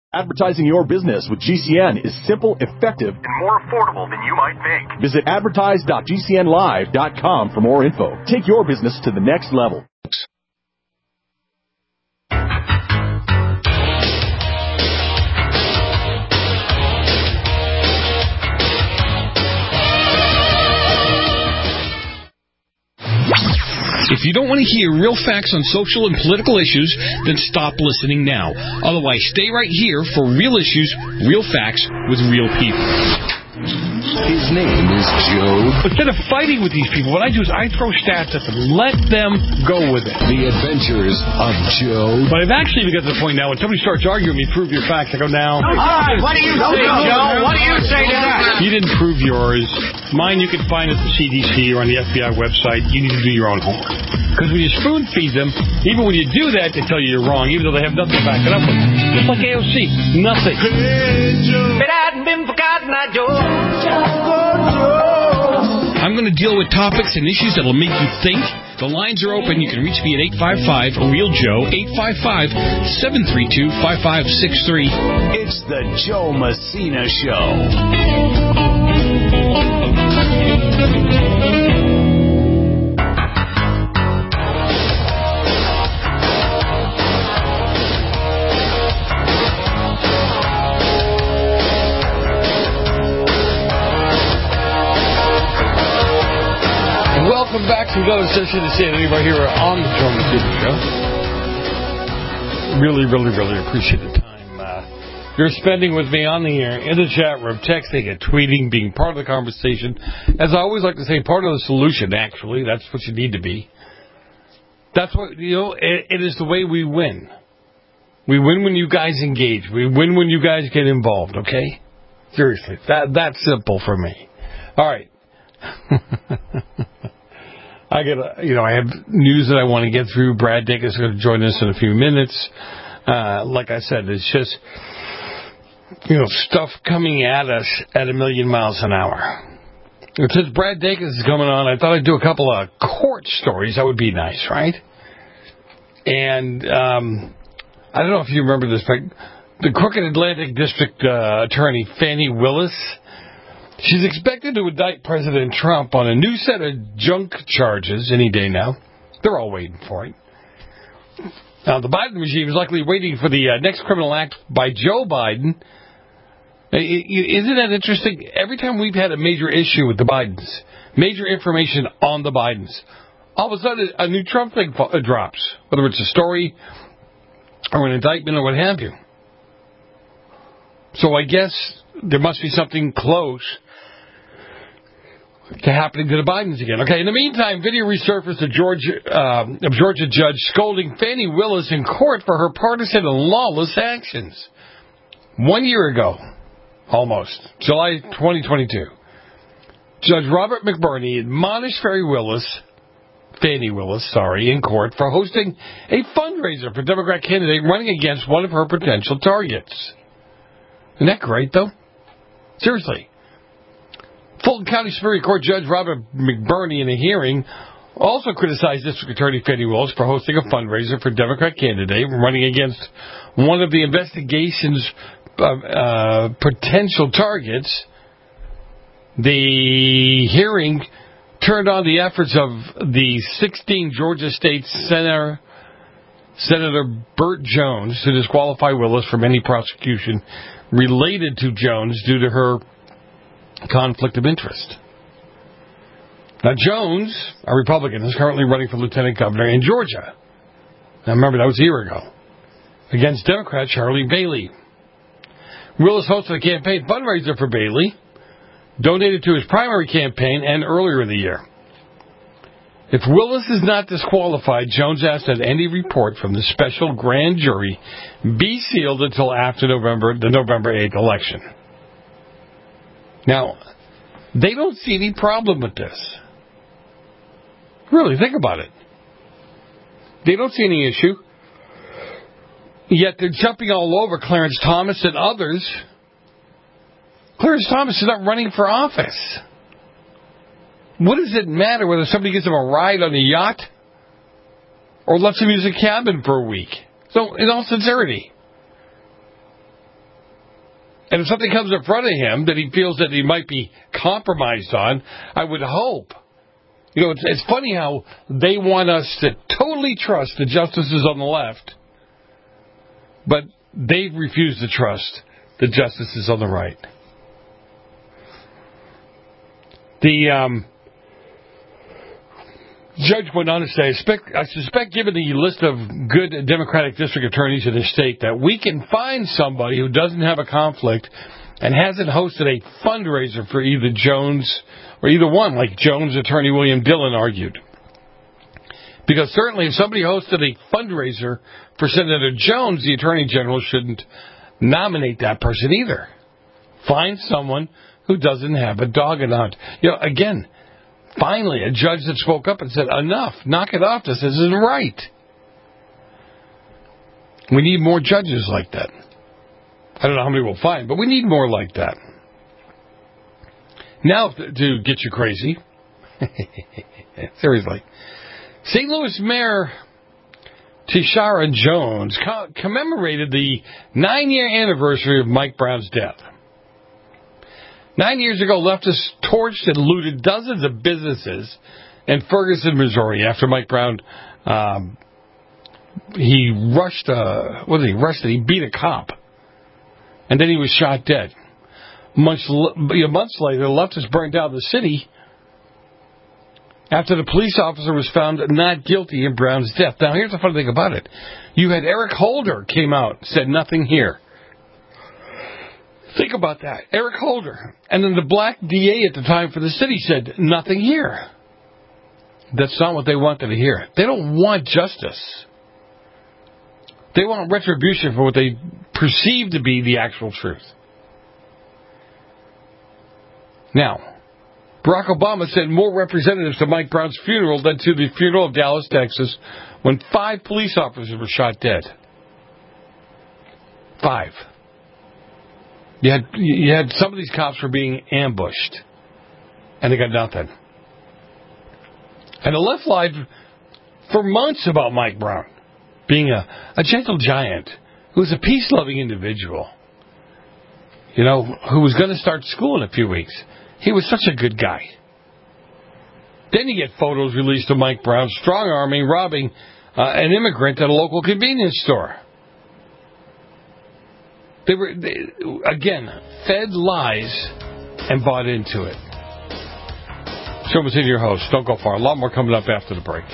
Advertising your business with GCN is simple, effective, and more affordable than you might think. Visit advertise.gcnlive.com for more info. Take your business to the next level. If you don't want to hear real facts on social and political issues, then stop listening now. Otherwise, stay right here for real issues, real facts, with real people. His name is Joe. Instead of fighting with these people, what I do is I throw stats at them. Let them go with it. The Adventures of Joe. But I've actually got to the point now when somebody starts arguing with me, prove your facts, I go, now. All right, what do you say, Joe? What do you say to that? You didn't prove yours. Mine you can find at the CDC or on the FBI website. You need to do your own homework. Because when you spoon feed them, even when you do that, they tell you you're wrong, even though they have nothing to back it up with. Just like AOC. Nothing. If it hadn't been for Cotton Eye Joe. I'm going to deal with topics and issues that will make you think. The lines are open. You can reach me at 855-REAL-JOE, 855-732-5563. It's the Joe Messina Show. Welcome back to another session of Sanity right here on the Joe Messina Show. Really, really, really appreciate the time you're spending with me on the air, in the chat room, texting and tweeting, being part of the conversation. As I always like to say, part of the solution, actually. That's what you need to be. That's what, it is the way we win. We win when you guys engage. We win when you guys get involved, okay? Seriously. That's simple for me. All right. I have news that I want to get through. Brad Dick is going to join us in a few minutes. Like I said, it's just, stuff coming at us at 1,000,000 miles an hour. And since Brad Dick is coming on, I thought I'd do a couple of court stories. That would be nice, right? And I don't know if you remember this, but the Crooked Atlantic District Attorney Fannie Willis, she's expected to indict President Trump on a new set of junk charges any day now. They're all waiting for it. Now, the Biden regime is likely waiting for the next criminal act by Joe Biden. Isn't that interesting? Every time we've had a major issue with the Bidens, major information on the Bidens, all of a sudden a new Trump thing drops, whether it's a story or an indictment or what have you. So I guess there must be something close to happening to the Bidens again. Okay, in the meantime, video resurfaced of Georgia judge scolding Fannie Willis in court for her partisan and lawless actions. 1 year ago, almost, July 2022, Judge Robert McBurney admonished Fannie Willis, in court for hosting a fundraiser for Democrat candidate running against one of her potential targets. Isn't that great, though? Seriously. Fulton County Superior Court Judge Robert McBurney, in a hearing, also criticized District Attorney Fannie Willis for hosting a fundraiser for Democrat candidate running against one of the investigation's potential targets. The hearing turned on the efforts of the 16 Georgia State Senator Burt Jones to disqualify Willis from any prosecution related to Jones due to her conflict of interest. Now, Jones, a Republican, is currently running for lieutenant governor in Georgia. Now, remember, that was a year ago, against Democrat Charlie Bailey. Willis hosted a campaign fundraiser for Bailey, donated to his primary campaign, and earlier in the year. If Willis is not disqualified, Jones asked that any report from the special grand jury be sealed until after the November 8th election. Now, they don't see any problem with this. Really, think about it. They don't see any issue. Yet they're jumping all over Clarence Thomas and others. Clarence Thomas is not running for office. What does it matter whether somebody gives him a ride on a yacht or lets him use a cabin for a week? So, in all sincerity, And if something comes in front of him that he feels that he might be compromised on, I would hope. You know, it's funny how they want us to totally trust the justices on the left, but they refuse to trust the justices on the right. The judge went on to say, I suspect given the list of good Democratic district attorneys in the state that we can find somebody who doesn't have a conflict and hasn't hosted a fundraiser for either Jones or either one, like Jones attorney William Dillon argued. Because certainly if somebody hosted a fundraiser for Senator Jones, the Attorney General shouldn't nominate that person either. Find someone who doesn't have a dog in the hunt. You know, again, finally, a judge that spoke up and said, enough, knock it off, this isn't right. We need more judges like that. I don't know how many we'll find, but we need more like that. Now, to get you crazy, seriously, St. Louis Mayor Tishaura Jones commemorated the 9-year anniversary of Mike Brown's death. 9 years ago, leftists torched and looted dozens of businesses in Ferguson, Missouri after Mike Brown, he beat a cop. And then he was shot dead. Months later, leftists burned down the city after the police officer was found not guilty in Brown's death. Now, here's the funny thing about it. You had Eric Holder came out, said nothing here. Think about that. Eric Holder. And then the black DA at the time for the city said nothing here. That's not what they wanted to hear. They don't want justice. They want retribution for what they perceive to be the actual truth. Now, Barack Obama sent more representatives to Mike Brown's funeral than to the funeral of Dallas, Texas, when 5 police officers were shot dead. 5. You had some of these cops were being ambushed, and they got nothing. And the left lied for months about Mike Brown being a gentle giant who was a peace-loving individual, you know, who was going to start school in a few weeks. He was such a good guy. Then you get photos released of Mike Brown strong-arming, robbing an immigrant at a local convenience store. They again, fed lies and bought into it. Show us in your host. Don't go far. A lot more coming up after the break.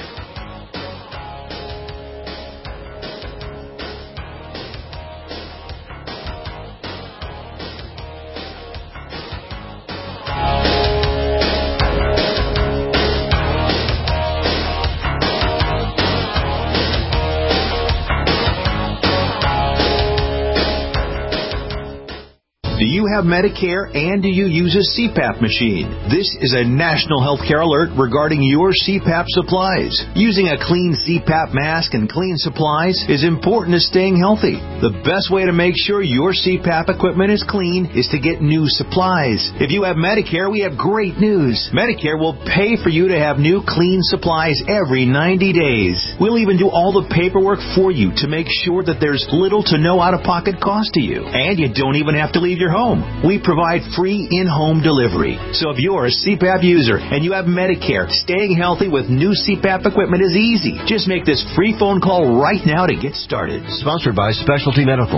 Do you have Medicare and do you use a CPAP machine? This is a national healthcare alert regarding your CPAP supplies. Using a clean CPAP mask and clean supplies is important to staying healthy. The best way to make sure your CPAP equipment is clean is to get new supplies. If you have Medicare, we have great news. Medicare will pay for you to have new clean supplies every 90 days. We'll even do all the paperwork for you to make sure that there's little to no out-of-pocket cost to you. And you don't even have to leave your home. We provide free in-home delivery. So if you're a CPAP user and you have Medicare, staying healthy with new CPAP equipment is easy. Just make this free phone call right now to get started. Sponsored by Specialty Medical.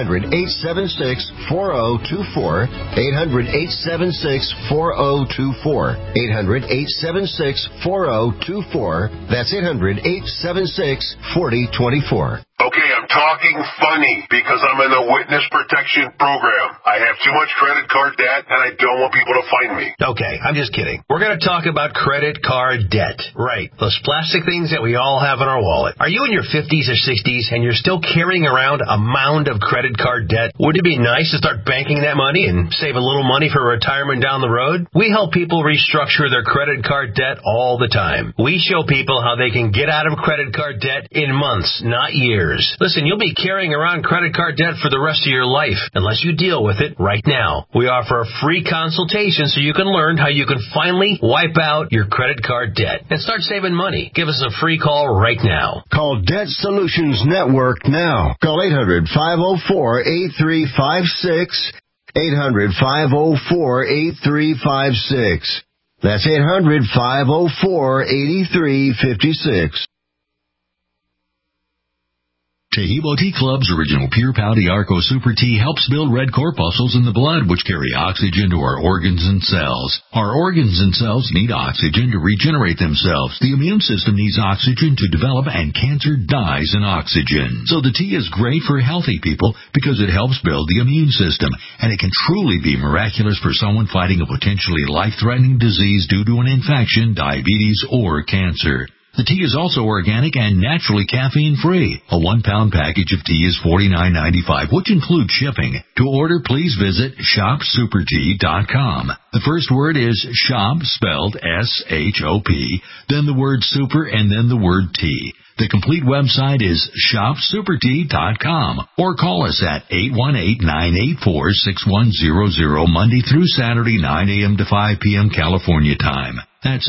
800-876-4024. 800-876-4024. 800-876-4024. That's 800-876-4024. Okay, I'm talking funny because I'm in the witness protection program. I have too much credit card debt and I don't want people to find me. Okay, I'm just kidding. We're going to talk about credit card debt. Right, those plastic things that we all have in our wallet. Are you in your 50s or 60s and you're still carrying around a mound of credit card debt? Would it be nice to start banking that money and save a little money for retirement down the road? We help people restructure their credit card debt all the time. We show people how they can get out of credit card debt in months, not years. Listen, you'll be carrying around credit card debt for the rest of your life unless you deal with it right now. We offer a free consultation so you can learn how you can finally wipe out your credit card debt and start saving money. Give us a free call right now. Call Debt Solutions Network now. Call 800-504-8356. 800-504-8356. That's 800-504-8356. Tahibo Tea Club's original Pure Pouty Arco Super Tea helps build red corpuscles in the blood, which carry oxygen to our organs and cells. Our organs and cells need oxygen to regenerate themselves. The immune system needs oxygen to develop, and cancer dies in oxygen. So the tea is great for healthy people because it helps build the immune system, and it can truly be miraculous for someone fighting a potentially life-threatening disease due to an infection, diabetes, or cancer. The tea is also organic and naturally caffeine-free. A 1-pound package of tea is $49.95, which includes shipping. To order, please visit shopsupertea.com. The first word is shop, spelled S-H-O-P, then the word super, and then the word tea. The complete website is shopsupertea.com, or call us at 818-984-6100, Monday through Saturday, 9 a.m. to 5 p.m. California time. That's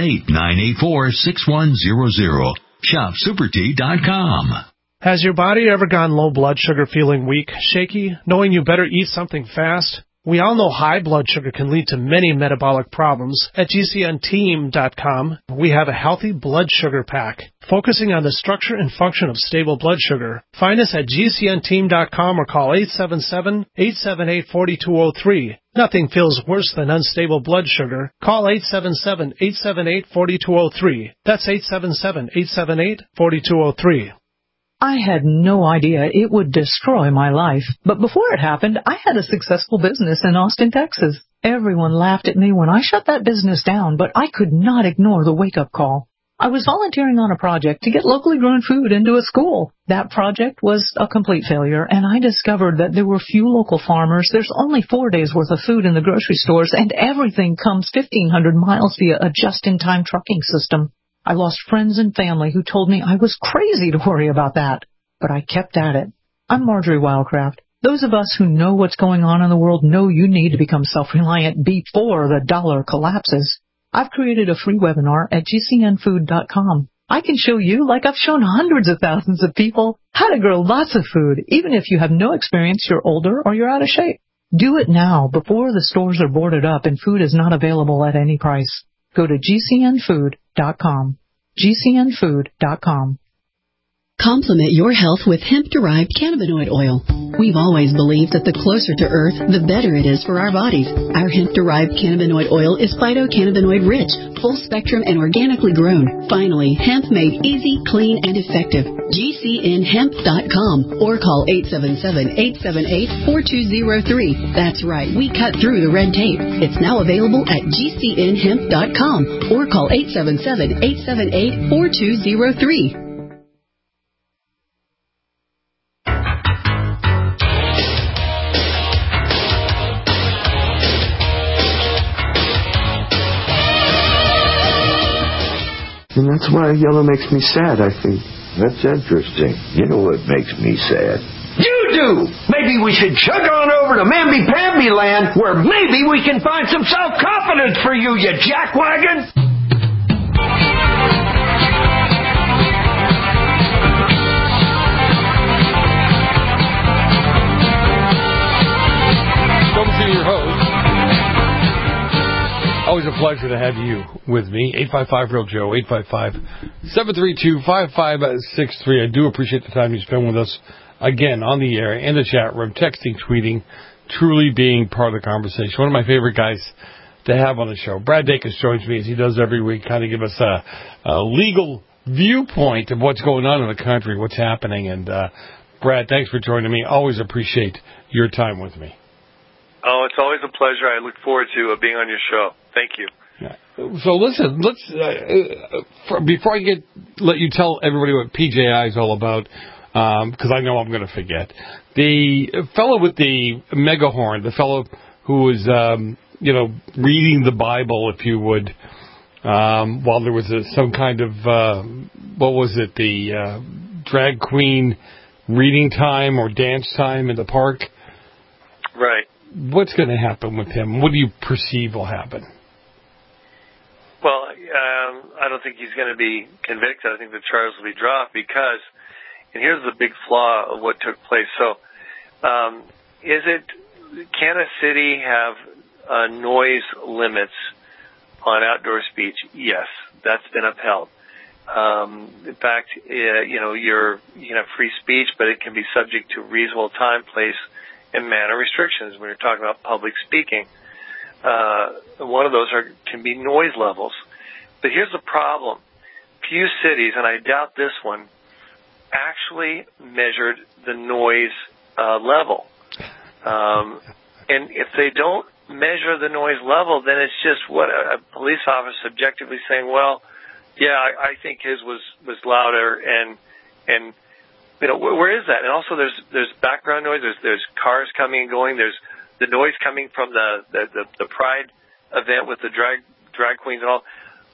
818-984-6100. ShopSuperTea.com. Has your body ever gone low blood sugar, feeling weak, shaky, knowing you better eat something fast? We all know high blood sugar can lead to many metabolic problems. At GCNteam.com, we have a healthy blood sugar pack, focusing on the structure and function of stable blood sugar. Find us at GCNteam.com or call 877-878-4203. Nothing feels worse than unstable blood sugar. Call 877-878-4203. That's 877-878-4203. I had no idea it would destroy my life. But before it happened, I had a successful business in Austin, Texas. Everyone laughed at me when I shut that business down, but I could not ignore the wake-up call. I was volunteering on a project to get locally grown food into a school. That project was a complete failure, and I discovered that there were few local farmers. There's only 4 days' worth of food in the grocery stores, and everything comes 1,500 miles via a just-in-time trucking system. I lost friends and family who told me I was crazy to worry about that. But I kept at it. I'm Marjorie Wildcraft. Those of us who know what's going on in the world know you need to become self-reliant before the dollar collapses. I've created a free webinar at GCNfood.com. I can show you, like I've shown hundreds of thousands of people, how to grow lots of food, even if you have no experience, you're older, or you're out of shape. Do it now before the stores are boarded up and food is not available at any price. Go to GCNfood.com. GCNfood.com. Complement your health with hemp-derived cannabinoid oil. We've always believed that the closer to Earth, the better it is for our bodies. Our hemp-derived cannabinoid oil is phytocannabinoid-rich, full-spectrum, and organically grown. Finally, hemp made easy, clean, and effective. GCNhemp.com or call 877-878-4203. That's right, we cut through the red tape. It's now available at GCNhemp.com or call 877-878-4203. And that's why yellow makes me sad, I think. That's interesting. You know what makes me sad? You do! Maybe we should chug on over to Mamby-Pamby land, where maybe we can find some self-confidence for you, you jackwagon! Welcome to your host. Always a pleasure to have you with me. 855-REAL-JOE, 855-732-5563. I do appreciate the time you spend with us, again, on the air, in the chat room, texting, tweeting, truly being part of the conversation. One of my favorite guys to have on the show. Brad Dacus joins me, as he does every week, kind of give us a legal viewpoint of what's going on in the country, what's happening. And, Brad, thanks for joining me. Always appreciate your time with me. Oh, it's always a pleasure. I look forward to being on your show. Thank you. Yeah. So listen, let's before I let you tell everybody what PJI is all about, because I know I'm going to forget. The fellow with the megahorn, the fellow who was, reading the Bible, if you would, while there was some kind of the drag queen reading time or dance time in the park. Right. What's going to happen with him? What do you perceive will happen? Well, I don't think he's going to be convicted. I think the charges will be dropped because, and here's the big flaw of what took place. So, is it can a city have noise limits on outdoor speech? Yes, that's been upheld. In fact, you can have free speech, but it can be subject to reasonable time, place, and manner restrictions when you're talking about public speaking. One of those can be noise levels. But here's the problem. Few cities, and I doubt this one, actually measured the noise level. And if they don't measure the noise level, then it's just what a police officer subjectively saying, well, yeah, I think his was louder, and where is that? And also there's background noise, there's cars coming and going, there's the noise coming from the Pride event with the drag queens and all.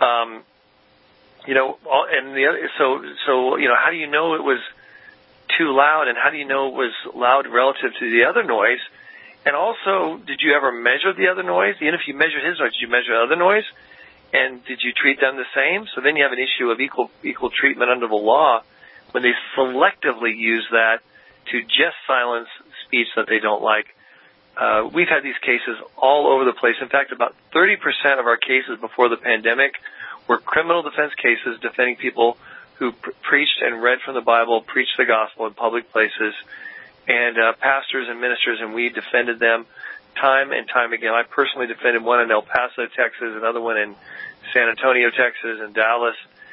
How do you know it was too loud, and how do you know it was loud relative to the other noise? And also, did you ever measure the other noise? Even if you measured his noise, did you measure other noise? And did you treat them the same? So then you have an issue of equal treatment under the law when they selectively use that to just silence speech that they don't like. We've had these cases all over the place. In fact, about 30% of our cases before the pandemic were criminal defense cases defending people who preached and read from the Bible, preached the gospel in public places, and pastors and ministers, and we defended them time and time again. I personally defended one in El Paso, Texas, another one in San Antonio, Texas, and Dallas.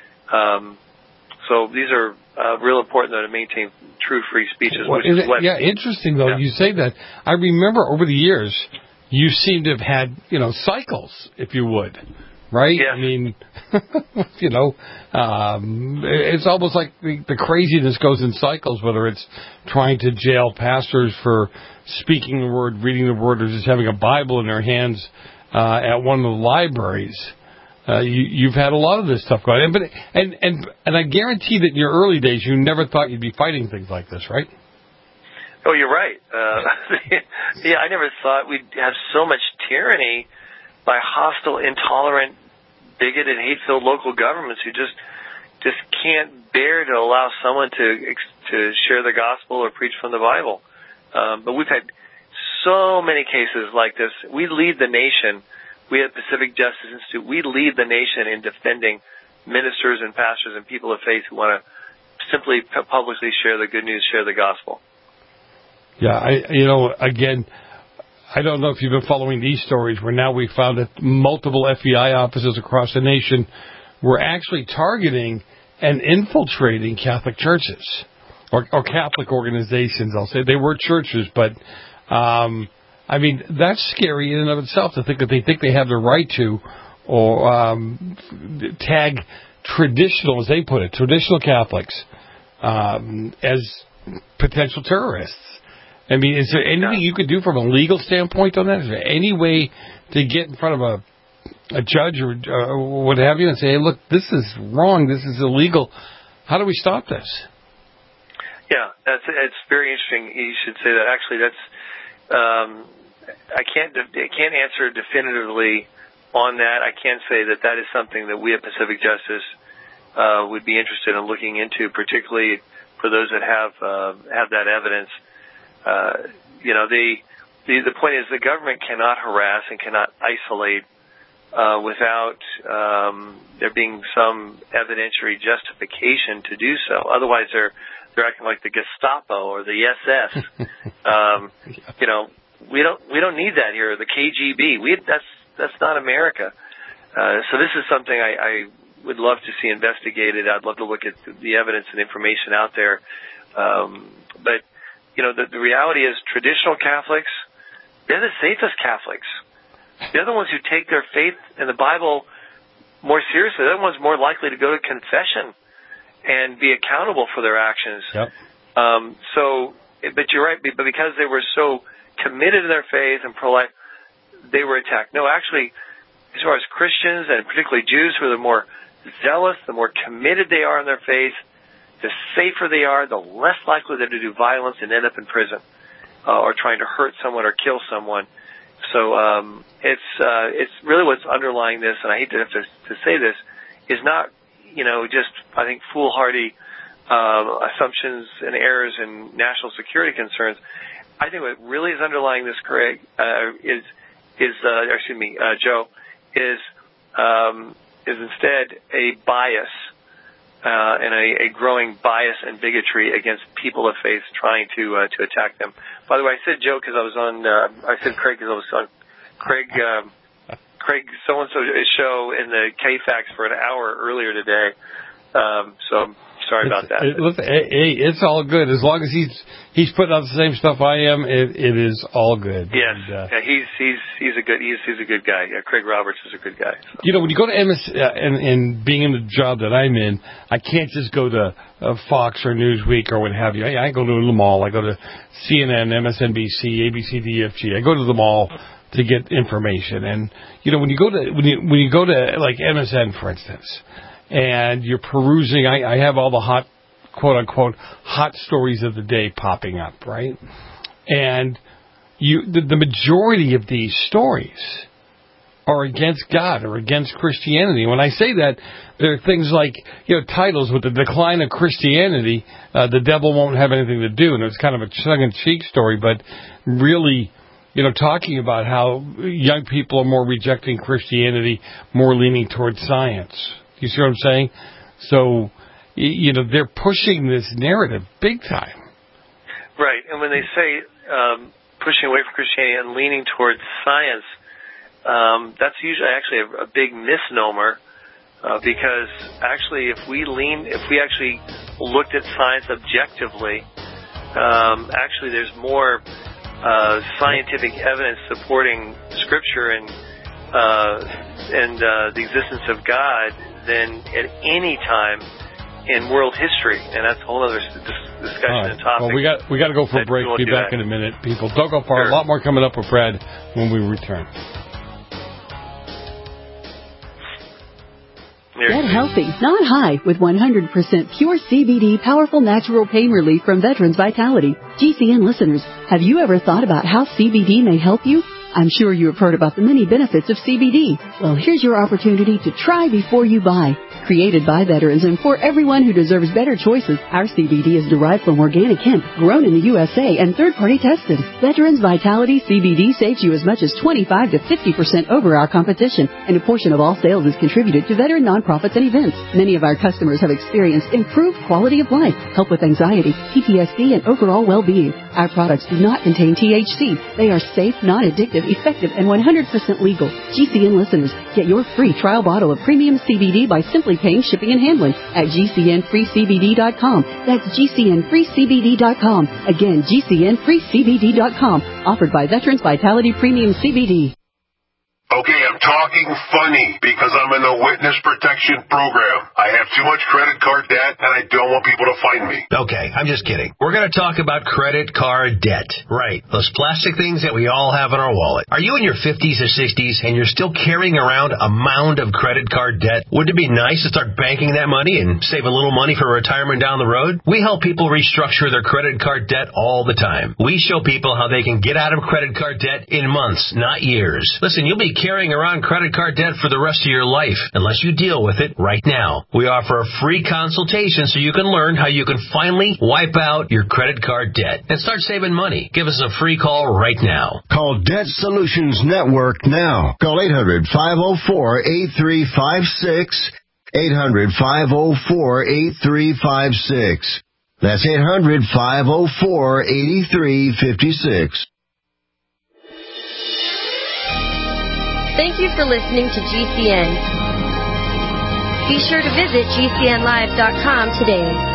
So these are real important, though, to maintain true free speech. Interesting, though, you say that. I remember over the years, you seem to have had, cycles, if you would, right? Yeah. I mean, it's almost like the craziness goes in cycles, whether it's trying to jail pastors for speaking the word, reading the word, or just having a Bible in their hands at one of the libraries. You've had a lot of this stuff going on, and I guarantee that in your early days you never thought you'd be fighting things like this, right? Oh, you're right. Yeah, I never thought we'd have so much tyranny by hostile, intolerant, bigoted, hate-filled local governments who just can't bear to allow someone to share the gospel or preach from the Bible. But we've had so many cases like this. We lead the nation. We at Pacific Justice Institute, we lead the nation in defending ministers and pastors and people of faith who want to simply publicly share the good news, share the gospel. Yeah, again, I don't know if you've been following these stories where now we found that multiple FBI offices across the nation were actually targeting and infiltrating Catholic churches or Catholic organizations. I'll say they were churches, but that's scary in and of itself to think that they have the right to or tag traditional, as they put it, traditional Catholics as potential terrorists. I mean, is there anything you could do from a legal standpoint on that? Is there any way to get in front of a judge or what have you and say, hey, look, this is wrong, this is illegal. How do we stop this? Yeah, it's very interesting. You should say that. Actually, I can't answer definitively on that. I can say that is something that we at Pacific Justice would be interested in looking into, particularly for those that have that evidence. The point is the government cannot harass and cannot isolate without there being some evidentiary justification to do so. Otherwise, they're acting like the Gestapo or the SS. We don't need that here. The KGB. That's not America. So this is something I would love to see investigated. I'd love to look at the evidence and information out there. But the reality is traditional Catholics, they're the safest Catholics. They're the ones who take their faith in the Bible more seriously. They're the ones more likely to go to confession and be accountable for their actions. Yep. But you're right, but because they were so committed to their faith and pro-life, they were attacked. No, actually, as far as Christians and particularly Jews, who are the more zealous, the more committed they are in their faith, the safer they are, the less likely they're to do violence and end up in prison or trying to hurt someone or kill someone. So it's really what's underlying this, and I hate to have to say this, is not just I think foolhardy assumptions and errors and national security concerns. I think what really is underlying this, Craig, Joe, is instead a bias and a growing bias and bigotry against people of faith trying to attack them. By the way, I said Joe because I was on. I said Craig because I was on Craig so-and-so show in the KFAX for an hour earlier today. So I'm sorry about that. It's all good. As long as he's putting out the same stuff I am, it is all good. Yes, he's a good guy. Yeah, Craig Roberts is a good guy. So. You know, when you go to MS and being in the job that I'm in, I can't just go to Fox or Newsweek or what have you. I go to them all. I go to CNN, MSNBC, ABC, DFG. I go to them all to get information. And you know, when you go to like MSN, for instance, and you're perusing, I have all the hot, quote unquote, hot stories of the day popping up, right? And the majority of these stories are against God or against Christianity. When I say that, there are things like, you know, titles with the decline of Christianity, the devil won't have anything to do. And it's kind of a tongue-in-cheek story, but really, you know, talking about how young people are more rejecting Christianity, more leaning towards science. You see what I'm saying? So, you know, they're pushing this narrative big time. Right. And when they say pushing away from Christianity and leaning towards science, that's usually actually a big misnomer because actually if we actually looked at science objectively, actually there's more scientific evidence supporting Scripture and the existence of God than at any time in world history, and that's a whole other discussion and topic. Well, we got to go for a break. Be back in a minute, people. Don't go far. Sure. A lot more coming up with Brad when we return. Get healthy, not high, with 100% pure CBD powerful natural pain relief from Veterans Vitality. GCN listeners, have you ever thought about how CBD may help you? I'm sure you have heard about the many benefits of CBD. Well, here's your opportunity to try before you buy. Created by veterans and for everyone who deserves better choices, our CBD is derived from organic hemp, grown in the USA and third-party tested. Veterans Vitality CBD saves you as much as 25 to 50% over our competition, and a portion of all sales is contributed to veteran nonprofits and events. Many of our customers have experienced improved quality of life, help with anxiety, PTSD, and overall well-being. Our products do not contain THC. They are safe, non-addictive, effective, and 100% legal. GCN listeners, get your free trial bottle of premium CBD by simply paying shipping and handling at GCNFreeCBD.com. That's GCNFreeCBD.com. Again, GCNFreeCBD.com. Offered by Veterans Vitality Premium CBD. Okay, I'm talking funny because I'm in the witness protection program. I have too much credit card debt and I don't want people to find me. Okay, I'm just kidding. We're going to talk about credit card debt. Right. Those plastic things that we all have in our wallet. Are you in your 50s or 60s and you're still carrying around a mound of credit card debt? Wouldn't it be nice to start banking that money and save a little money for retirement down the road? We help people restructure their credit card debt all the time. We show people how they can get out of credit card debt in months, not years. Listen, you'll be carrying around credit card debt for the rest of your life unless you deal with it right now. We offer a free consultation so you can learn how you can finally wipe out your credit card debt and start saving money. Give us a free call right now. Call Debt Solutions Network now. Call 800-504-8356. 800-504-8356. That's 800-504-8356. Thank you for listening to GCN. Be sure to visit GCNlive.com today.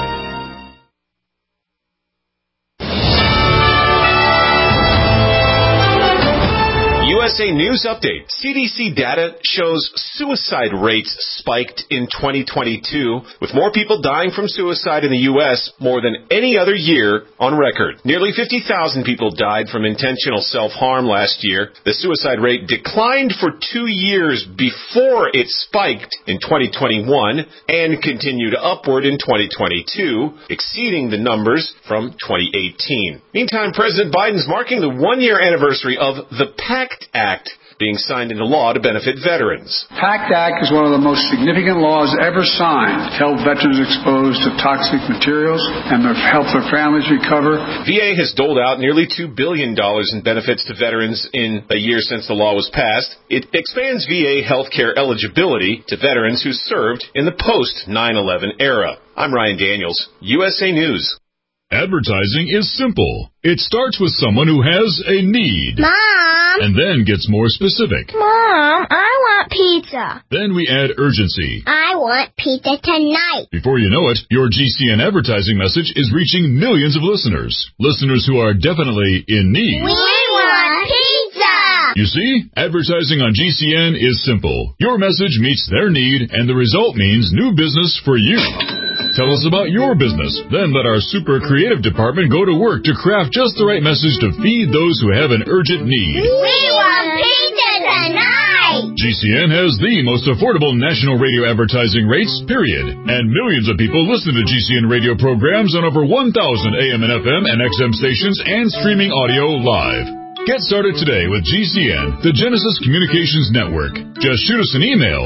USA News Update. CDC data shows suicide rates spiked in 2022, with more people dying from suicide in the U.S. more than any other year on record. Nearly 50,000 people died from intentional self-harm last year. The suicide rate declined for 2 years before it spiked in 2021 and continued upward in 2022, exceeding the numbers from 2018. Meantime, President Biden's marking the 1-year anniversary of the PACT Act, being signed into law to benefit veterans. PACT Act is one of the most significant laws ever signed to help veterans exposed to toxic materials and to help their families recover. VA has doled out nearly $2 billion in benefits to veterans in a year since the law was passed. It expands VA health care eligibility to veterans who served in the post-9/11 era. I'm Ryan Daniels, USA News. Advertising is simple. It starts with someone who has a need. Mom! And then gets more specific. Mom, I want pizza. Then we add urgency. I want pizza tonight. Before you know it, your GCN advertising message is reaching millions of listeners. Listeners who are definitely in need. We want pizza! You see, advertising on GCN is simple. Your message meets their need, and the result means new business for you. Tell us about your business. Then let our super creative department go to work to craft just the right message to feed those who have an urgent need. We want pizza tonight! GCN has the most affordable national radio advertising rates, period. And millions of people listen to GCN radio programs on over 1,000 AM and FM and XM stations and streaming audio live. Get started today with GCN, the Genesis Communications Network. Just shoot us an email,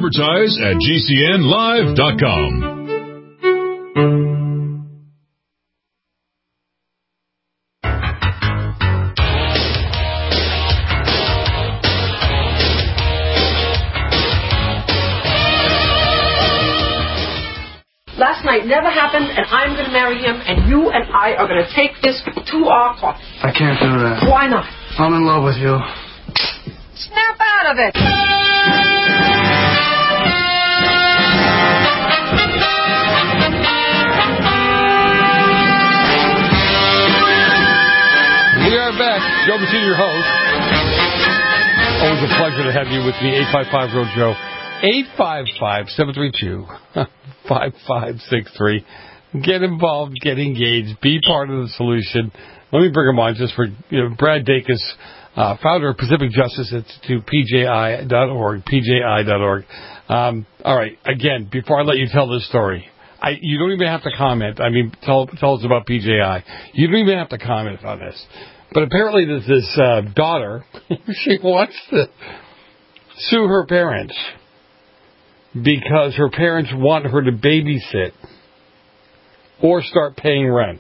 advertise@gcnlive.com. Last night never happened, and I'm going to marry him, and you and I are going to take this to our court. I can't do that. Why not? I'm in love with you. Snap out of it! We are back. Joe Messina, your host. Always a pleasure to have you with me. 855 Road Joe. 855-732-5563. Get involved, get engaged, be part of the solution. Let me bring them on just for Brad Dacus, founder of Pacific Justice Institute, PJI.org, PJI.org. All right, again, before I let you tell this story, you don't even have to comment. I mean, tell us about PJI. You don't even have to comment on this. But apparently there's this daughter, she wants to sue her parents because her parents want her to babysit or start paying rent.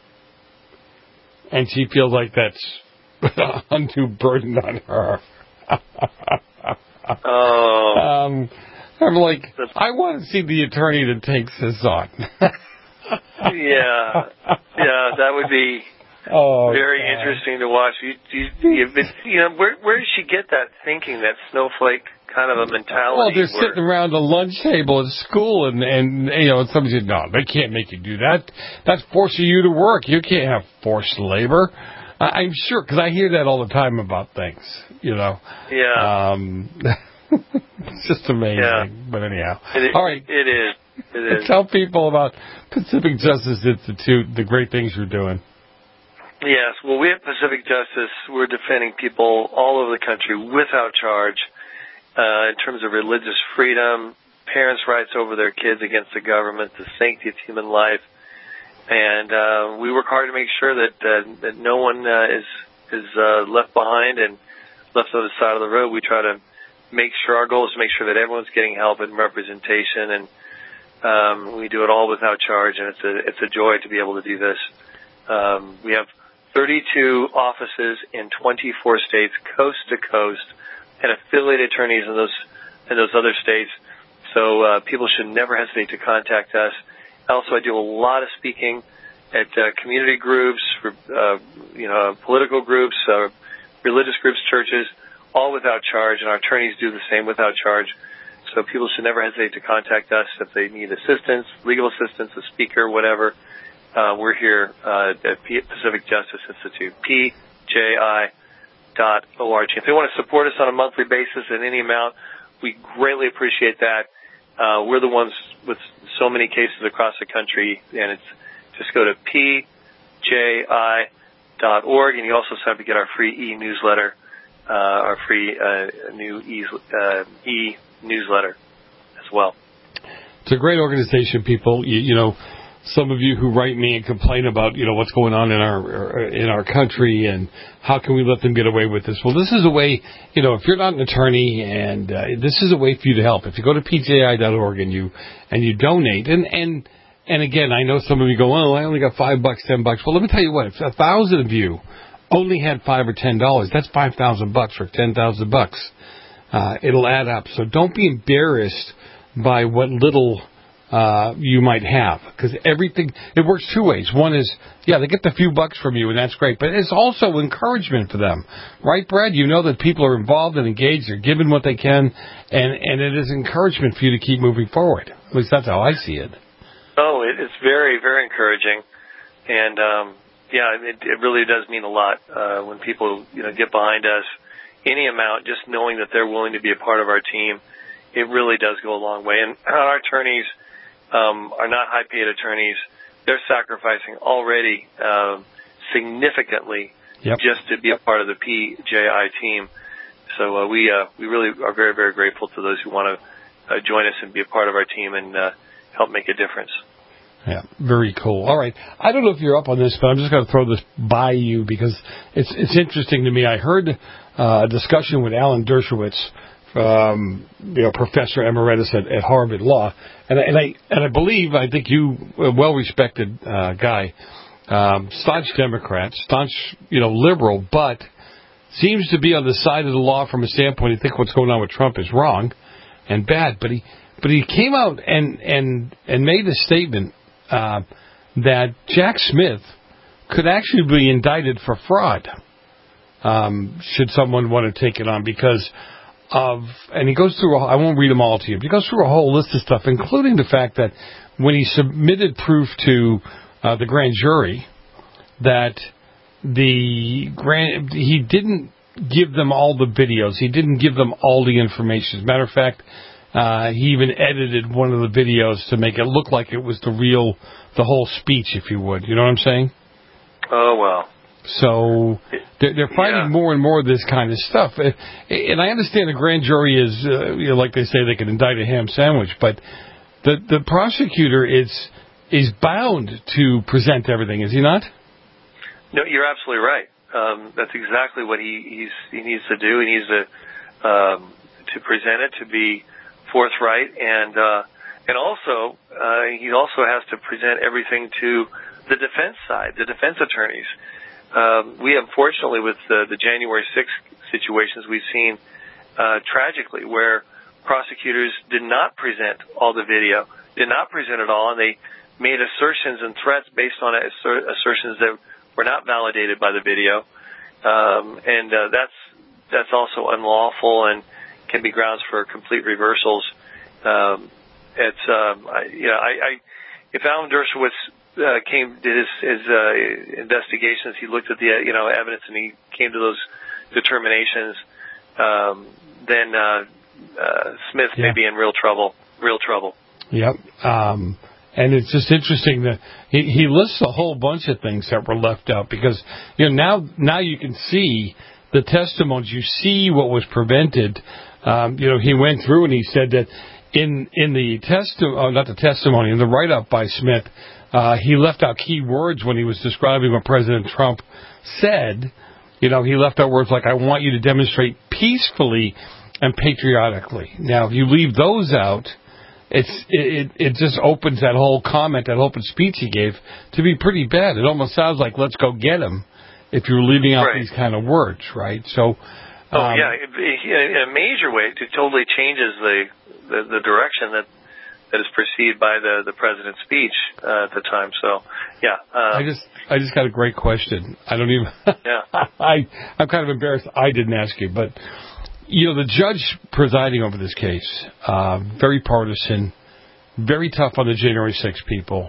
And she feels like that's an undue burden on her. I'm like, I want to see the attorney that takes this on. Yeah, that would be very interesting to watch. Where does she get that thinking, that snowflake kind of a mentality? Well, they're sitting around the lunch table at school, and somebody said, no, they can't make you do that. That's forcing you to work. You can't have forced labor. I'm sure, because I hear that all the time about things, Yeah. It's just amazing. Yeah. But anyhow. All right. It is. Tell people about Pacific Justice Institute, the great things you're doing. Yes. Well, we at Pacific Justice, we're defending people all over the country without charge in terms of religious freedom, parents' rights over their kids against the government, the sanctity of human life. And we work hard to make sure that no one is left behind and left on the side of the road. We try to make sure, our goal is to make sure that everyone's getting help and representation, and we do it all without charge, and it's a joy to be able to do this. We have 32 offices in 24 states, coast to coast, and affiliated attorneys in those other states. So people should never hesitate to contact us. Also, I do a lot of speaking at community groups, political groups, religious groups, churches, all without charge, and our attorneys do the same without charge. So people should never hesitate to contact us if they need assistance, legal assistance, a speaker, whatever. We're here at Pacific Justice Institute, PJI.org. If they want to support us on a monthly basis in any amount, we greatly appreciate that. We're the ones with so many cases across the country, and it's just go to PJI.org, and you also have to get our free e-newsletter, our free new e-newsletter as well. It's a great organization, people. some of you who write me and complain about, what's going on in our country and how can we let them get away with this. Well, this is a way, if you're not an attorney, and this is a way for you to help. If you go to pji.org and you donate, and again, I know some of you go, oh, I only got $5, $10. Well, let me tell you what, if 1,000 of you only had $5 or $10, that's $5,000 or $10,000. It'll add up. So don't be embarrassed by what little you might have, because everything, it works two ways. One is, they get the few bucks from you, and that's great, but it's also encouragement for them. Right, Brad? You know that people are involved and engaged, they're giving what they can, and it is encouragement for you to keep moving forward. At least that's how I see it. Oh, it's very, very encouraging, and it really does mean a lot when people get behind us. Any amount, just knowing that they're willing to be a part of our team, it really does go a long way. And our attorneys are not high-paid attorneys. They're sacrificing already significantly just to be a part of the PJI team. So we really are very, very grateful to those who want to join us and be a part of our team and help make a difference. Yeah, very cool. All right. I don't know if you're up on this, but I'm just going to throw this by you because it's interesting to me. I heard a discussion with Alan Dershowitz, professor emeritus at Harvard Law, and I believe, I think you, a well-respected guy, staunch Democrat, staunch liberal, but seems to be on the side of the law from a standpoint. I think what's going on with Trump is wrong and bad, but he came out and made a statement that Jack Smith could actually be indicted for fraud. Should someone want to take it on because of, and he goes through, I won't read them all to you, but he goes through a whole list of stuff, including the fact that when he submitted proof to the grand jury, that he didn't give them all the videos, he didn't give them all the information. As a matter of fact, he even edited one of the videos to make it look like it was the whole speech, if you would. You know what I'm saying? Oh, well. So they're finding more and more of this kind of stuff. And I understand the grand jury is, like they say, they can indict a ham sandwich, but the prosecutor is bound to present everything, is he not? No, you're absolutely right. That's exactly what he needs to do. He needs to present it, to be forthright, and also he also has to present everything to the defense side, the defense attorneys. We unfortunately, with the January 6th situations, we've seen tragically where prosecutors did not present all the video, did not present it all, and they made assertions and threats based on assertions that were not validated by the video, and that's also unlawful and can be grounds for complete reversals. If Alan Dershowitz did his investigations, he looked at the evidence and he came to those determinations, then Smith may be in real trouble. Yep. And it's just interesting that he lists a whole bunch of things that were left out because now you can see the testimonies. You see what was prevented. He went through and he said that in the testimony, in the write-up by Smith, he left out key words when he was describing what President Trump said. He left out words like, I want you to demonstrate peacefully and patriotically. Now, if you leave those out, it just opens that whole comment, that open speech he gave, to be pretty bad. It almost sounds like, let's go get him, if you're leaving out these kind of words, right? So, in a major way, it totally changes the direction that is perceived by the president's speech at the time. So, I just got a great question. I don't even. I'm kind of embarrassed I didn't ask you, but the judge presiding over this case, very partisan, very tough on the January 6th people.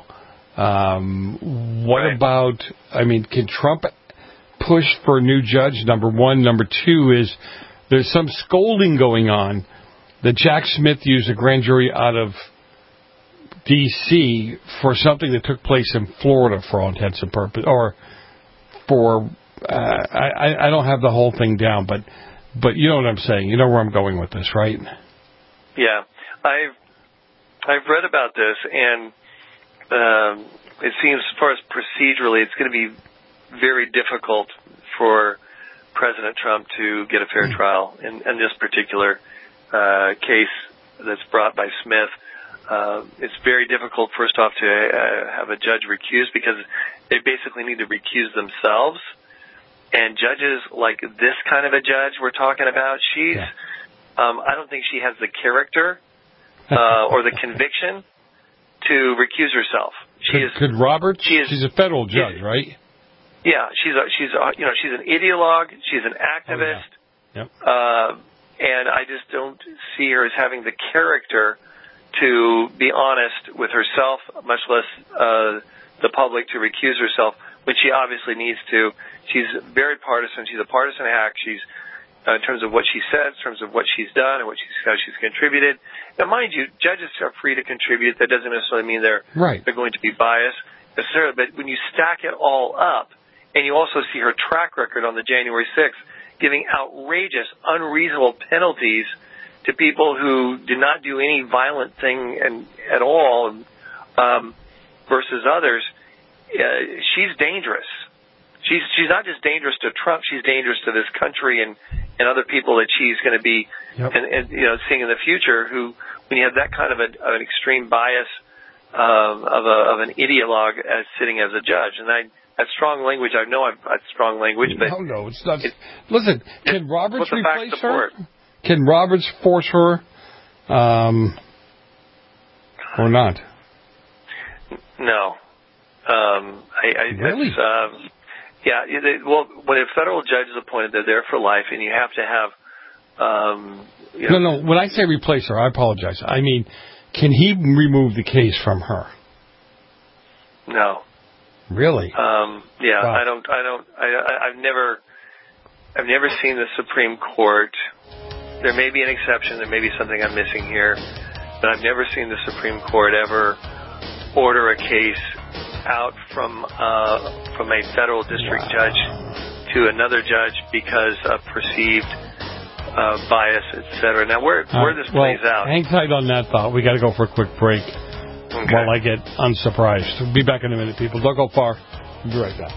What about? Can Trump push for a new judge? Number one. Number two is there's some scolding going on that Jack Smith used a grand jury out of D.C. for something that took place in Florida for all intents and purposes, or for I don't have the whole thing down, but you know what I'm saying. You know where I'm going with this, right? Yeah, I've read about this, and it seems, as far as procedurally, it's going to be very difficult for President Trump to get a fair trial in this particular case that's brought by Smith. It's very difficult, first off, to have a judge recused because they basically need to recuse themselves. And judges like this kind of a judge we're talking about, she's, I don't think she has the character or the conviction to recuse herself. Could Roberts? She's a federal judge, right? Yeah, she's an ideologue. She's an activist. Yep. And I just don't see her as having the character to be honest with herself, much less the public, to recuse herself when she obviously needs to. She's very partisan. She's a partisan hack. She's in terms of what she says, in terms of what she's done, and how she's contributed. Now, mind you, judges are free to contribute. That doesn't necessarily mean they're going to be biased necessarily. But when you stack it all up, and you also see her track record on the January 6th, giving outrageous, unreasonable penalties to people who did not do any violent thing at all versus others, she's dangerous. She's not just dangerous to Trump; she's dangerous to this country and other people that she's going to be, and seeing in the future. Who, when you have that kind of an extreme bias of an ideologue as sitting as a judge, and that's strong language. I know that's strong language, but no, it's not. Listen, can Roberts replace her? Support. Can Roberts force her, or not? No. Really? Well, when a federal judge is appointed, they're there for life, and you have to have. No. When I say replace her, I apologize. I mean, can he remove the case from her? No. Really? Wow. I've never seen the Supreme Court. There may be an exception. There may be something I'm missing here, but I've never seen the Supreme Court ever order a case out from a federal district judge to another judge because of perceived bias, etc. Now, where this plays out. Hang tight on that thought. We got to go for a quick break while I get unsurprised. We'll be back in a minute, people. Don't go far. We'll be right back.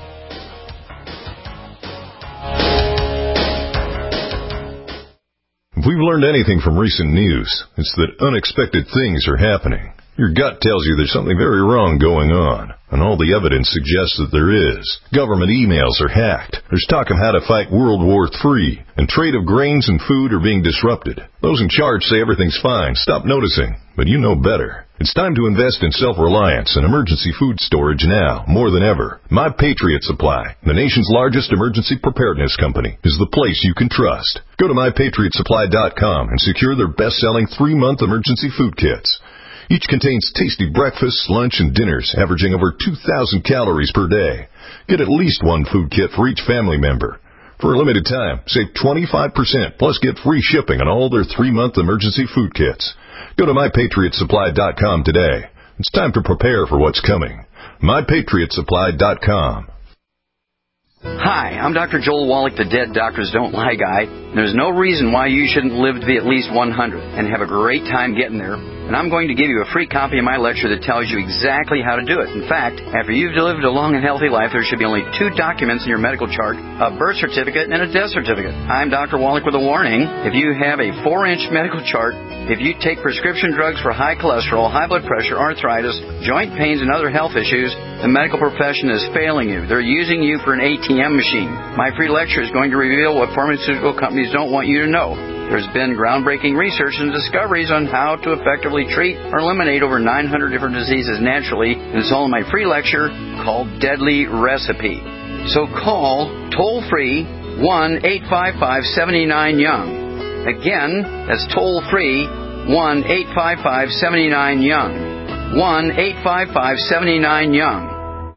If we've learned anything from recent news, it's that unexpected things are happening. Your gut tells you there's something very wrong going on, and all the evidence suggests that there is. Government emails are hacked. There's talk of how to fight World War III, and trade of grains and food are being disrupted. Those in charge say everything's fine. Stop noticing, but you know better. It's time to invest in self-reliance and emergency food storage now, more than ever. My Patriot Supply, the nation's largest emergency preparedness company, is the place you can trust. Go to MyPatriotSupply.com and secure their best-selling 3-month emergency food kits. Each contains tasty breakfasts, lunch, and dinners averaging over 2,000 calories per day. Get at least one food kit for each family member. For a limited time, save 25%, plus get free shipping on all their 3-month emergency food kits. Go to MyPatriotSupply.com today. It's time to prepare for what's coming. MyPatriotSupply.com. Hi, I'm Dr. Joel Wallach, the Dead Doctors Don't Lie guy. There's no reason why you shouldn't live to be at least 100 and have a great time getting there. And I'm going to give you a free copy of my lecture that tells you exactly how to do it. In fact, after you've lived a long and healthy life, there should be only 2 documents in your medical chart, a birth certificate and a death certificate. I'm Dr. Wallach with a warning. If you have a 4-inch medical chart, if you take prescription drugs for high cholesterol, high blood pressure, arthritis, joint pains, and other health issues, the medical profession is failing you. They're using you for an ATM machine. My free lecture is going to reveal what pharmaceutical companies don't want you to know. There's been groundbreaking research and discoveries on how to effectively treat or eliminate over 900 different diseases naturally, and it's all in my free lecture called Deadly Recipe. So call toll-free 1-855-79-YOUNG. Again, that's toll-free 1-855-79-YOUNG. 1-855-79-YOUNG.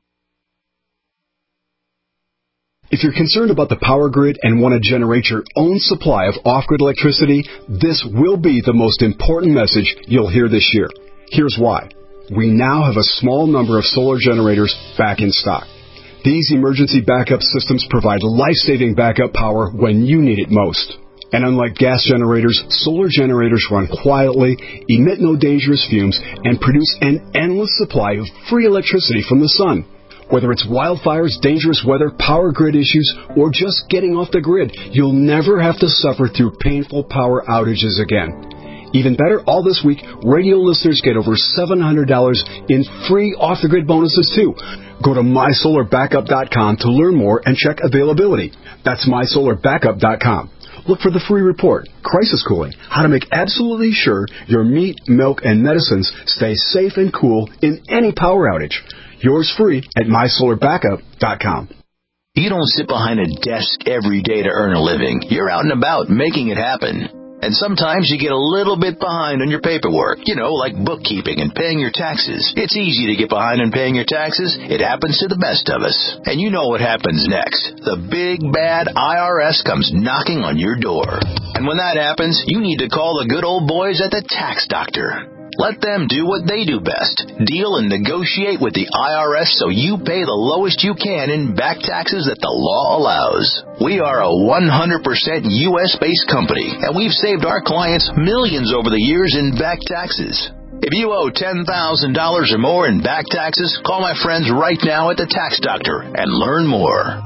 If you're concerned about the power grid and want to generate your own supply of off-grid electricity, this will be the most important message you'll hear this year. Here's why. We now have a small number of solar generators back in stock. These emergency backup systems provide life-saving backup power when you need it most. And unlike gas generators, solar generators run quietly, emit no dangerous fumes, and produce an endless supply of free electricity from the sun. Whether it's wildfires, dangerous weather, power grid issues, or just getting off the grid, you'll never have to suffer through painful power outages again. Even better, all this week, radio listeners get over $700 in free off-the-grid bonuses, too. Go to MySolarBackup.com to learn more and check availability. That's MySolarBackup.com. Look for the free report, Crisis Cooling, how to make absolutely sure your meat, milk, and medicines stay safe and cool in any power outage. Yours free at MySolarBackup.com. You don't sit behind a desk every day to earn a living. You're out and about making it happen. And sometimes you get a little bit behind on your paperwork, like bookkeeping and paying your taxes. It's easy to get behind on paying your taxes. It happens to the best of us. And you know what happens next. The big, bad IRS comes knocking on your door. And when that happens, you need to call the good old boys at the Tax Doctor. Let them do what they do best. Deal and negotiate with the IRS so you pay the lowest you can in back taxes that the law allows. We are a 100% U.S.-based company, and we've saved our clients millions over the years in back taxes. If you owe $10,000 or more in back taxes, call my friends right now at the Tax Doctor and learn more.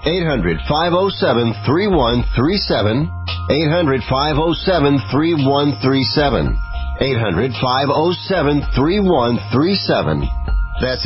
800-507-3137. 800-507-3137. 800-507-3137. That's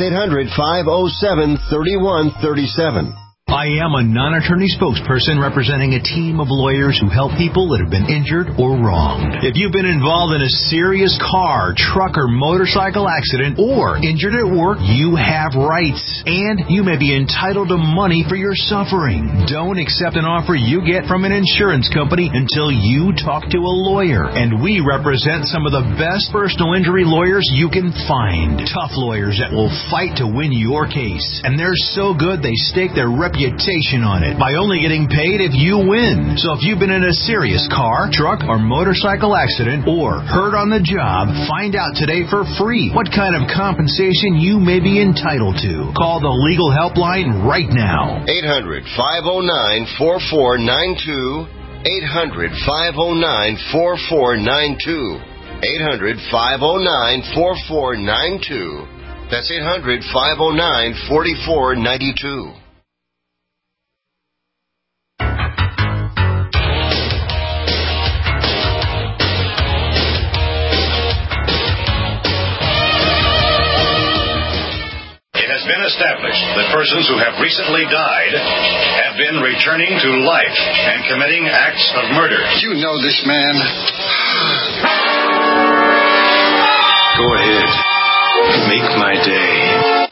800-507-3137. I am a non-attorney spokesperson representing a team of lawyers who help people that have been injured or wronged. If you've been involved in a serious car, truck, or motorcycle accident or injured at work, you have rights, and you may be entitled to money for your suffering. Don't accept an offer you get from an insurance company until you talk to a lawyer. And we represent some of the best personal injury lawyers you can find. Tough lawyers that will fight to win your case. And they're so good they stake their reputation on it by only getting paid if you win. So if you've been in a serious car, truck, or motorcycle accident or hurt on the job, find out today for free what kind of compensation you may be entitled to. Call the legal helpline right now. 800-509-4492. 800-509-4492. 800-509-4492. That's 800-509-4492. Been established that persons who have recently died have been returning to life and committing acts of murder. You know this man. Go ahead. Make my day.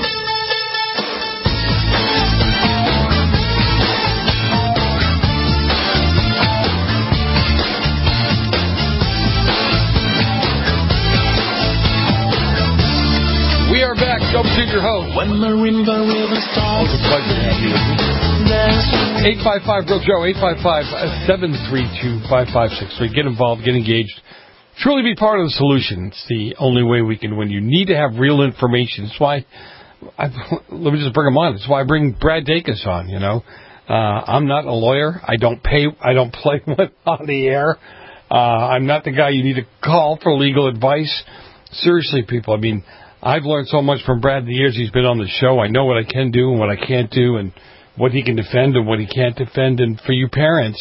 We are back. Joe Junior Ho. When Marimba River starts. It's a pleasure to have you with me. 855-BRO-JOE, 855-732-5563. Get involved, get engaged. Truly be part of the solution. It's the only way we can win. You need to have real information. That's why, let me just bring him on. That's why I bring Brad Dacus on, I'm not a lawyer. I don't play one on the air. I'm not the guy you need to call for legal advice. Seriously, people, I've learned so much from Brad in the years he's been on the show. I know what I can do and what I can't do and what he can defend and what he can't defend. And for you parents,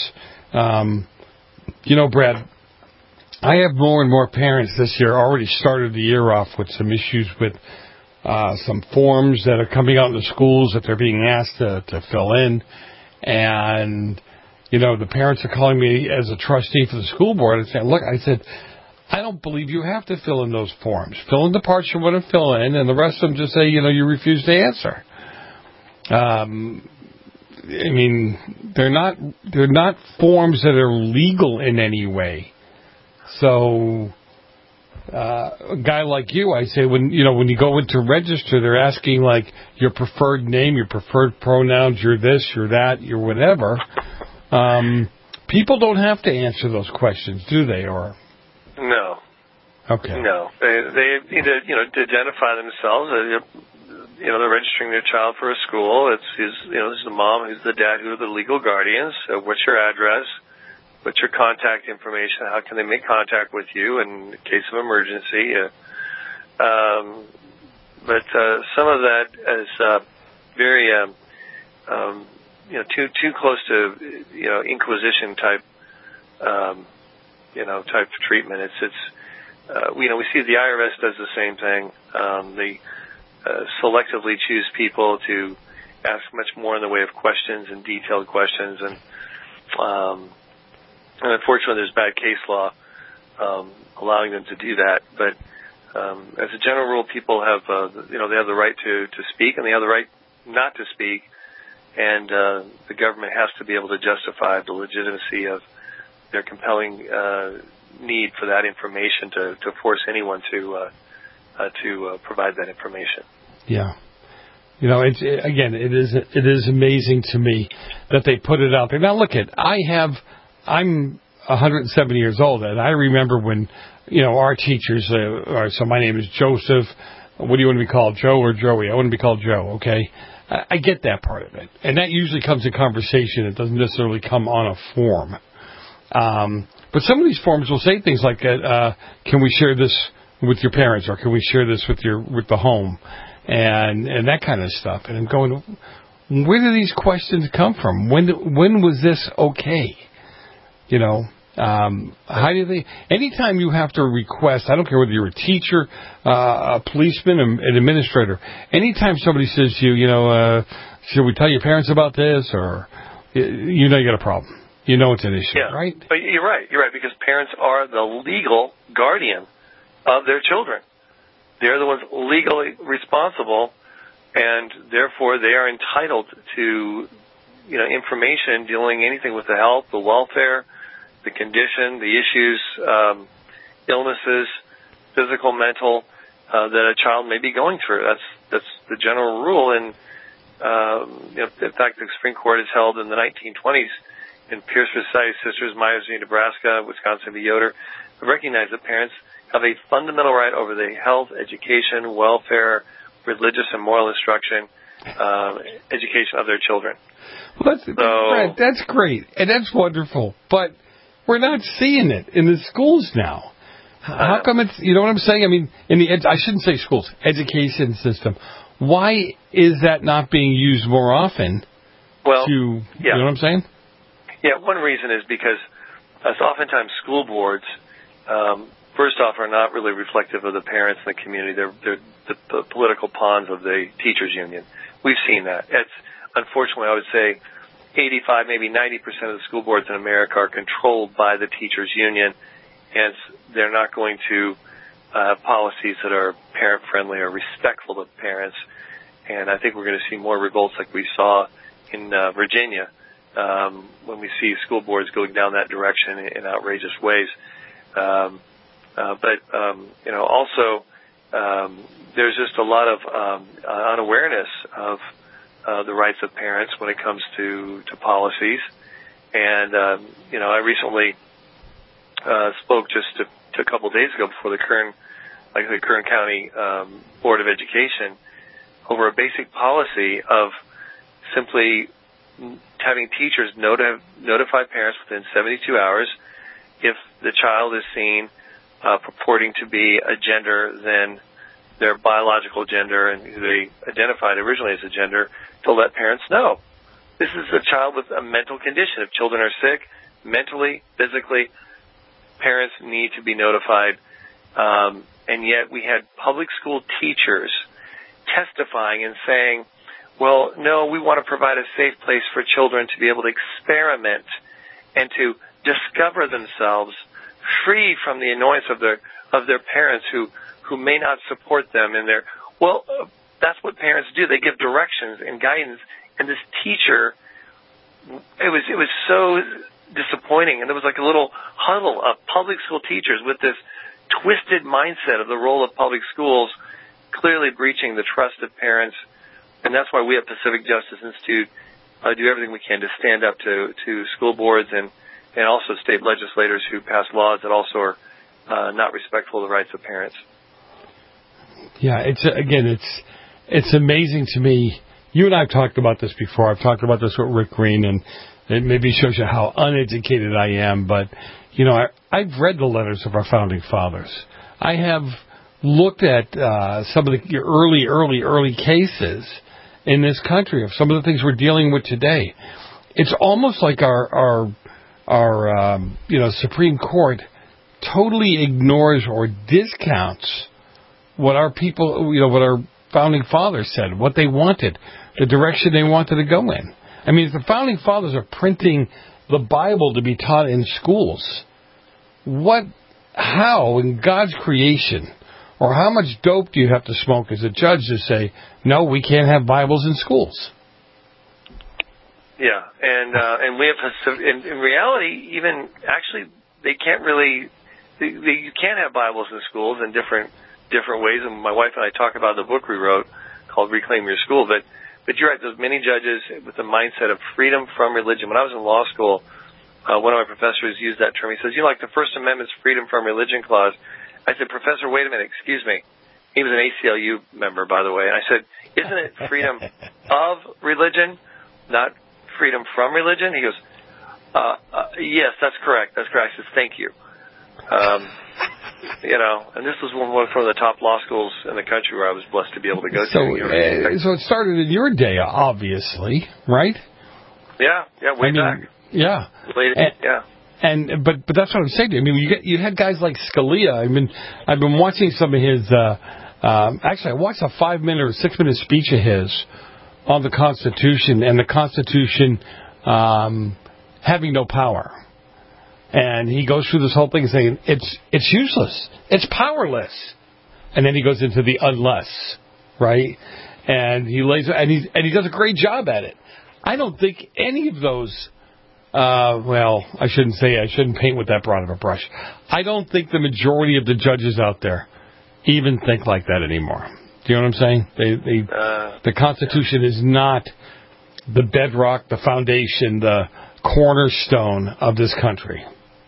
Brad, I have more and more parents this year already started the year off with some issues with some forms that are coming out in the schools that they're being asked to fill in. And, the parents are calling me as a trustee for the school board and saying, look, I said, I don't believe you have to fill in those forms. Fill in the parts you want to fill in, and the rest of them just say, you refuse to answer. They're not forms that are legal in any way. So, a guy like you, I say, when you go into register, they're asking like your preferred name, your preferred pronouns, you're this, you're that, you're whatever. People don't have to answer those questions, do they? Or no. Okay. No, they need to to identify themselves. They're registering their child for a school. It's who's the mom, who's the dad, who are the legal guardians. What's your address? what's your contact information? How can they make contact with you in case of emergency? But some of that is very, too close to, Inquisition type, type treatment. We see the IRS does the same thing. They selectively choose people to ask much more in the way of questions and detailed questions, and unfortunately, there's bad case law allowing them to do that. But as a general rule, people have, they have the right to speak, and they have the right not to speak, and the government has to be able to justify the legitimacy of their compelling need for that information to force anyone to provide that information. Yeah. It is amazing to me that they put it out there. Now look I'm 170 years old, and I remember when, our teachers, so my name is Joseph. What do you want to be called, Joe or Joey? I want to be called Joe, okay? I get that part of it. And that usually comes in conversation. It doesn't necessarily come on a form. But some of these forms will say things like, can we share this with your parents, or can we share this with the home? And that kind of stuff. And I'm going, where do these questions come from? When was this okay? How do they? Anytime you have to request, I don't care whether you're a teacher, a policeman, an administrator. Anytime somebody says to you, should we tell your parents about this, or you got a problem. It's an issue, right? But you're right, because parents are the legal guardian of their children. They're the ones legally responsible, and therefore they are entitled to, information dealing anything with the health, the welfare, the condition, the issues, illnesses, physical, mental, that a child may be going through. That's the general rule. And in fact, the Supreme Court has held in the 1920s in Pierce v. Sisters, Myers v. Nebraska, Wisconsin v. Yoder, recognized that parents have a fundamental right over the health, education, welfare, religious and moral instruction, education of their children. Well, that's great, and that's wonderful, but we're not seeing it in the schools now. How come it's, you know what I'm saying? I mean, I shouldn't say schools, education system. Why is that not being used more often? You know what I'm saying? Yeah, one reason is because oftentimes school boards, first off, are not really reflective of the parents and the community. They're the political pawns of the teachers' union. We've seen that. Unfortunately, I would say 85, maybe 90% of the school boards in America are controlled by the teachers' union, hence they're not going to have policies that are parent-friendly or respectful of parents. And I think we're going to see more revolts like we saw in Virginia when we see school boards going down that direction in outrageous ways. Also, there's just a lot of unawareness of the rights of parents when it comes to policies. And, I recently spoke just a couple of days ago before the Kern County Board of Education over a basic policy of simply having teachers notify parents within 72 hours if the child is seen purporting to be a gender than their biological gender and who they identified originally as a gender, to let parents know. This is a child with a mental condition. If children are sick, mentally, physically, parents need to be notified. And yet we had public school teachers testifying and saying, well, no, we want to provide a safe place for children to be able to experiment and to discover themselves free from the annoyance of their parents who may not support them in their, that's what parents do. They give directions and guidance. And this teacher, it was so disappointing. And there was like a little huddle of public school teachers with this twisted mindset of the role of public schools, clearly breaching the trust of parents. And that's why we at Pacific Justice Institute do everything we can to stand up to school boards and also state legislators who pass laws that also are not respectful of the rights of parents. Yeah, it's amazing to me. You and I have talked about this before. I've talked about this with Rick Green, and It maybe shows you how uneducated I am, but, you know, I've read the letters of our founding fathers. I have looked at some of the early cases in this country of some of the things we're dealing with today. It's almost like our Supreme Court totally ignores or discounts what our people, what our founding fathers said, what they wanted, the direction they wanted to go in. I mean, if the founding fathers are printing the Bible to be taught in schools, how in God's creation, or how much dope do you have to smoke as a judge to say, no, we can't have Bibles in schools? Yeah, and we have, in reality, even actually, they can't really, you can't have Bibles in schools in different ways. And my wife and I talk about the book we wrote called Reclaim Your School. But you're right, there's many judges with the mindset of freedom from religion. When I was in law school, one of my professors used that term. He says, like the First Amendment's freedom from religion clause. I said, Professor, wait a minute, excuse me. He was an ACLU member, by the way. And I said, isn't it freedom of religion, not freedom from religion? He goes, yes, that's correct. That's correct. I said, thank you. And this was one of the top law schools in the country where I was blessed to be able to go to. So it started in your day, obviously, right? Yeah, way back. Yeah. But that's what I'm saying to you. I mean, you had guys like Scalia. I've been watching some of his. Actually, I watched a 5-minute or 6-minute speech of his on the Constitution and the Constitution having no power. And he goes through this whole thing saying it's useless, it's powerless, and then he goes into the unless, right? And he he does a great job at it. I don't think any of those. I shouldn't paint with that broad of a brush. I don't think the majority of the judges out there even think like that anymore. Do you know what I'm saying? The Constitution is not the bedrock, the foundation, the cornerstone of this country.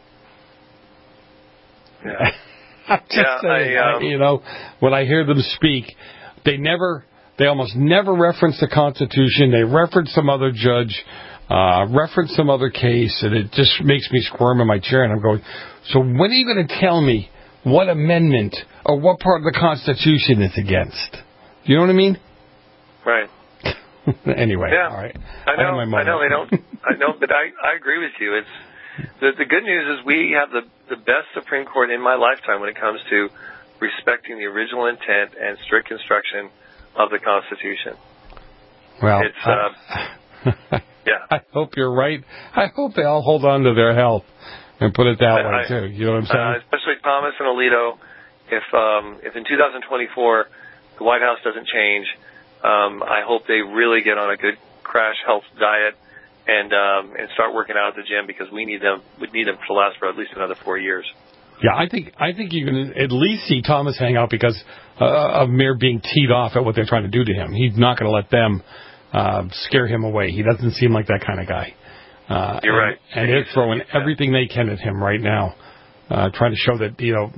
Yeah. I'm just saying, when I hear them speak, they almost never reference the Constitution. They reference some other judge, reference some other case, and it just makes me squirm in my chair. And I'm going, so when are you going to tell me what amendment or what part of the Constitution it's against? Do you know what I mean? Right. Anyway, yeah. All right. I know they don't. I know, but I agree with you. It's the good news is we have the best Supreme Court in my lifetime when it comes to respecting the original intent and strict construction of the Constitution. Well, it's yeah. I hope you're right. I hope they all hold on to their health and put it that way too. You know what I'm saying? Especially Thomas and Alito. If in 2024 the White House doesn't change, I hope they really get on a good crash health diet and start working out at the gym, because we need them. We need them to last for at least another 4 years. Yeah, I think you can at least see Thomas hang out because of mere being teed off at what they're trying to do to him. He's not going to let them scare him away. He doesn't seem like that kind of guy. You're right. And they're throwing everything they can at him right now, trying to show that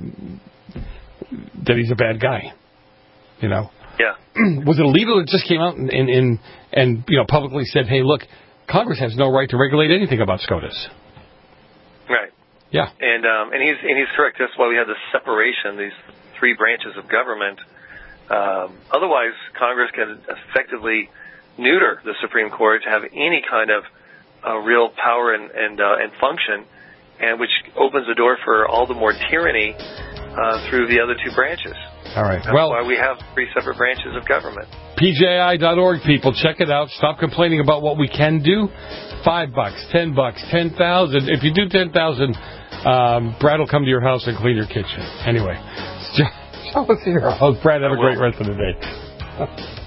that he's a bad guy. Yeah. Was it Alito that just came out and publicly said, "Hey, look, Congress has no right to regulate anything about SCOTUS." Right. Yeah. And he's correct. That's why we have this separation, these three branches of government. Otherwise, Congress can effectively neuter the Supreme Court to have any kind of real power and function, and which opens the door for all the more tyranny through the other two branches. All right. That's why we have three separate branches of government. PJI.org, people. Check it out. Stop complaining about what we can do. $5, $10, 10,000. If you do 10,000, Brad will come to your house and clean your kitchen. Anyway, show us your house. Brad, have a great rest of the day.